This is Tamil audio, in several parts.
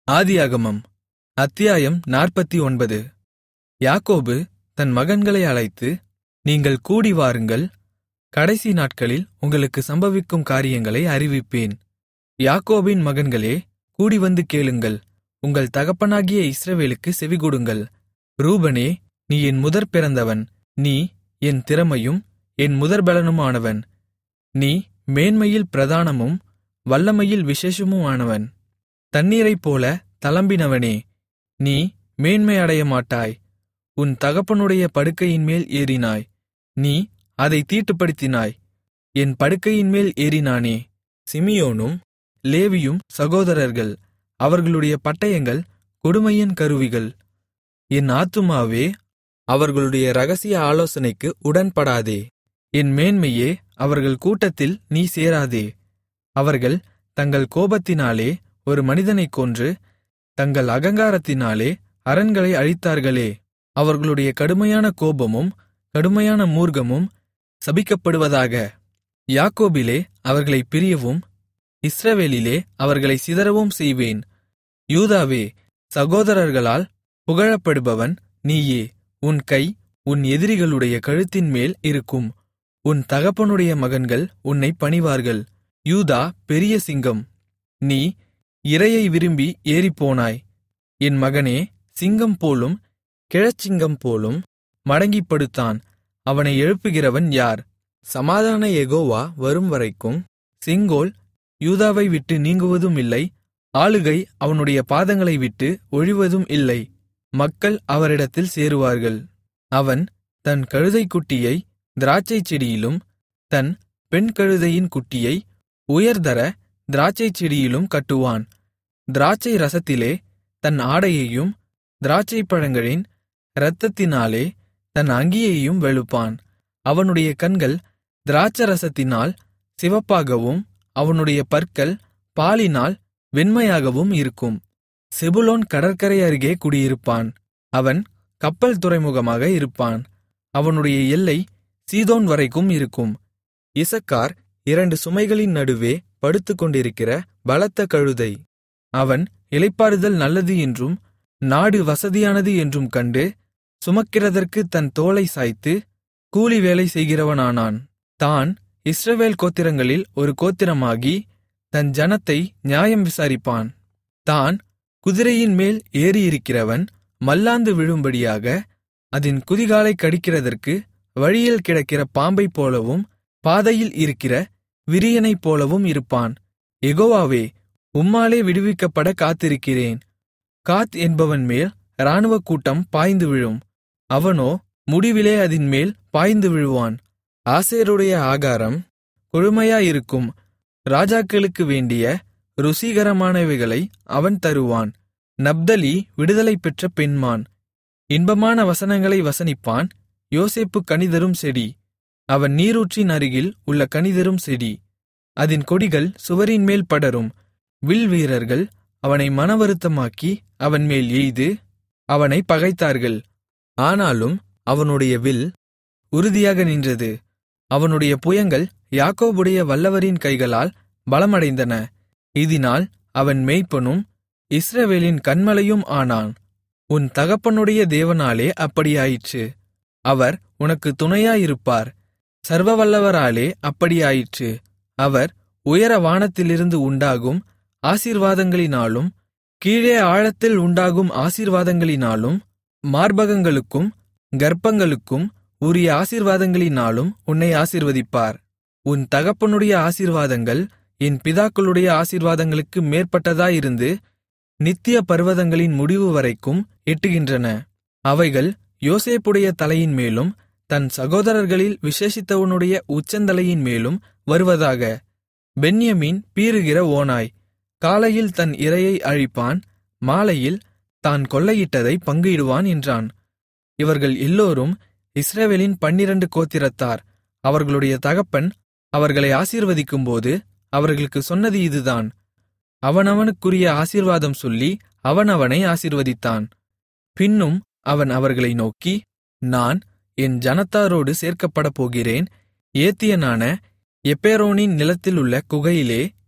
ஆதியாகமம் அத்தியாயம் 49. யாக்கோபு தன் மகன்களை அழைத்து, நீங்கள் கூடி வாருங்கள், கடைசி நாட்களில் உங்களுக்கு சம்பவிக்கும் காரியங்களை அறிவிப்பேன். யாக்கோபின் மகன்களே, கூடிவந்து கேளுங்கள், உங்கள் தகப்பனாகிய இஸ்ரவேலுக்கு செவிகொடுங்கள். ரூபனே, நீ என் முதற்பிறந்தவன், நீ என் திறமையும் என் முதற்பெலனுமானவன். நீ மேன்மையில் பிரதானமும் வல்லமையில் விசேஷமுமானவன். தண்ணீரைப்போல தளம்பினவனே, நீ மேன்மை அடையமாட்டாய். உன் தகப்பனுடைய படுக்கையின்மேல் ஏறினாய், நீ அதைத் தீட்டுப்படுத்தினாய். என் படுக்கையின்மேல் ஏறினானே, சிமியோனும் லேவியும் சகோதரர்கள், அவர்களுடைய பட்டயங்கள் கொடுமையின் கருவிகள். என் ஆத்துமாவே, அவர்களுடைய இரகசிய ஆலோசனைக்கு உடன்படாதே. என் மேன்மையே, அவர்கள் கூட்டத்தில் நீ சேராதே. அவர்கள் தங்கள் கோபத்தினாலே ஒரு மனிதனைக் கொன்று, தங்கள் அகங்காரத்தினாலே அரண்களை அழித்தார்களே. அவர்களுடைய கடுமையான கோபமும் கடுமையான மூர்க்கமும் சபிக்கப்படுவதாக. யாக்கோபிலே அவர்களைப் பிரியவும் இஸ்ரவேலிலே அவர்களைச் சிதறவும் செய்வேன். யூதாவே, சகோதரர்களால் புகழப்படுபவன் நீயே. உன் கை உன் எதிரிகளுடைய கழுத்தின்மேல் இருக்கும். உன் தகப்பனுடைய மகன்கள் உன்னைப் பணிவார்கள். யூதா பெரிய சிங்கம், நீ இரையை விரும்பி ஏறிப்போனாய். என் மகனே, சிங்கம் போலும் கிழச்சிங்கம் போலும் மடங்கிப் படுத்தான். அவனை எழுப்புகிறவன் யார்? சமாதான யெகோவா வரும்வரைக்கும் செங்கோல் யூதாவை விட்டு நீங்குவதும் இல்லை, ஆளுகை அவனுடைய பாதங்களை விட்டு ஒழிவதும் இல்லை. மக்கள் அவரிடத்தில் சேருவார்கள். அவன் தன் கழுதைக்குட்டியை திராட்சைச் செடியிலும் தன் பெண் கழுதையின் குட்டியை உயர்தர திராட்சைச் செடியிலும் கட்டுவான். திராட்சை ரசத்திலே தன் ஆடையையும் திராட்சைப் பழங்களின் இரத்தத்தினாலே தன் அங்கியையும் வெளுப்பான். அவனுடைய கண்கள் திராட்சரசத்தினால் சிவப்பாகவும் அவனுடைய பற்கள் பாலினால் வெண்மையாகவும் இருக்கும். செபுலோன் கடற்கரை அருகே குடியிருப்பான். அவன் கப்பல் துறைமுகமாக இருப்பான். அவனுடைய எல்லை சீதோன் வரைக்கும் இருக்கும். இசக்கார் 2 சுமைகளின் நடுவே படுத்துக்கொண்டிருக்கிற பலத்த கழுதை. அவன் இளைப்பாறுதல் நல்லது என்றும் நாடு வசதியானது என்றும் கண்டு, சுமக்கிறதற்கு தன் தோளை சாய்த்து கூலி வேலை செய்கிறவனானான். தான் இஸ்ரவேல் கோத்திரங்களில் ஒரு கோத்திரமாகி தன் ஜனத்தை நியாயம் விசாரிப்பான். தான் குதிரையின் மேல் ஏறியிருக்கிறவன் மல்லாந்து விழும்படியாக அதின் குதிகாலைக் கடிக்கிறதற்கு வழியில் கிடக்கிற பாம்பைப் போலவும் பாதையில் இருக்கிற விரியனைப் போலவும் இருப்பான். யெகோவாவே, உம்மாலே விடுவிக்கப்பட காத்திருக்கிறேன். காத் என்பவன் மேல் இராணுவக் கூட்டம் பாய்ந்து விழும். அவனோ முடிவிலே அதின்மேல் பாய்ந்து விழுவான். ஆசேருடைய ஆகாரம் கொழுமையாயிருக்கும். ராஜாக்களுக்கு வேண்டிய ருசிகரமானவைகளை அவன் தருவான். நப்தலி விடுதலை பெற்ற பெண்மான். இன்பமான வசனங்களை வசனிப்பான். யோசேப்பு கனிதரும் செடி. அவன் நீரூற்றின் அருகில் உள்ள கனிதரும் செடி. அதின் கொடிகள் சுவரின்மேல் படரும். வில் வீரர்கள் அவனை மனவருத்தமாக்கி அவன்மேல் எய்து அவனை பகைத்தார்கள். ஆனாலும் அவனுடைய வில் உறுதியாக நின்றது. அவனுடைய புயங்கள் யாக்கோபுடைய வல்லவரின் கைகளால் பலமடைந்தன. இதனால் அவன் மேய்ப்பனும் இஸ்ரவேலின் கன்மலையும் ஆனான். உன் தகப்பனுடைய தேவனாலே அப்படியாயிற்று. அவர் உனக்கு துணையாயிருப்பார். சர்வவல்லவராலே அப்படியாயிற்று. அவர் உயர வானத்திலிருந்து உண்டாகும் ஆசீர்வாதங்களினாலும் கீழே ஆழத்தில் உண்டாகும் ஆசீர்வாதங்களினாலும் மார்பகங்களுக்கும் கர்ப்பங்களுக்கும் உரிய ஆசீர்வாதங்களினாலும் உன்னை ஆசீர்வதிப்பார். உன் தகப்பனுடைய ஆசீர்வாதங்கள் என் பிதாக்களுடைய ஆசீர்வாதங்களுக்கு மேற்பட்டதாயிருந்து நித்திய பர்வதங்களின் முடிவு வரைக்கும் எட்டுகின்றன. அவைகள் யோசேப்புடைய தலையின் மேலும் தன் சகோதரர்களில் விசேஷித்தவனுடைய உச்சந்தலையின் மேலும் வருவதாக. பென்யமீன் பீறுகிற ஓநாய். காலையில் தன் இரையை அழிப்பான், மாலையில் தான் கொள்ளையிட்டதை பங்கிடுவான் என்றான். இவர்கள் எல்லோரும் இஸ்ரவேலின் 12 கோத்திரத்தார். அவர்களுடைய தகப்பன் அவர்களை ஆசீர்வதிக்கும்போது அவர்களுக்கு சொன்னது இதுதான். அவனவனுக்குரிய ஆசீர்வாதம் சொல்லி அவனவனை ஆசீர்வதித்தான். பின்னும் அவன் அவர்களை நோக்கி, நான் என் ஜனத்தாரோடு சேர்க்கப்படப் போகிறேன். ஏத்தியனான எப்பெரோனின் நிலத்திலுள்ள குகையிலே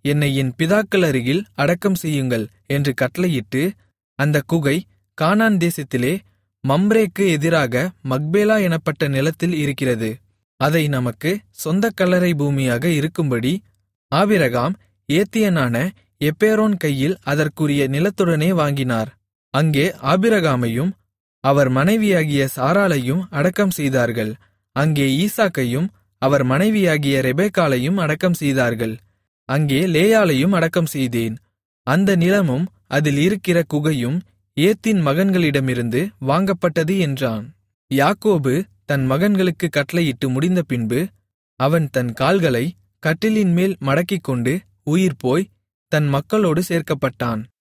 என்னை என் பிதாக்கள் அருகில் அடக்கம் செய்யுங்கள் என்று கட்டளையிட்டு, அந்தக் குகை கானான் தேசத்திலே மம்ரேக்கு எதிராக மக்பேலா எனப்பட்ட நிலத்தில் இருக்கிறது. அதை நமக்கு சொந்தக் கல்லறை பூமியாக இருக்கும்படி ஆபிரகாம் ஏத்தியனான எப்பேரோன் கையில் அதற்குரிய நிலத்துடனே வாங்கினார். அங்கே ஆபிரகாமையும் அவர் மனைவியாகிய சாராளையும் அடக்கம் செய்தார்கள். அங்கே ஈசாக்கையும் அவர் மனைவியாகிய ரெபெக்காளையும் அடக்கம் செய்தார்கள். அங்கே லேயாளையும் அடக்கம் செய்தேன். அந்த நிலமும் அதில் இருக்கிற குகையும் ஏத்தின் மகன்களிடமிருந்து வாங்கப்பட்டது என்றான். யாக்கோபு தன் மகன்களுக்கு கட்டளையிட்டு முடிந்த பின்பு, அவன் தன் கால்களை கட்டிலின்மேல் மடக்கிக்கொண்டு உயிர்போய் தன் மக்களோடு சேர்க்கப்பட்டான்.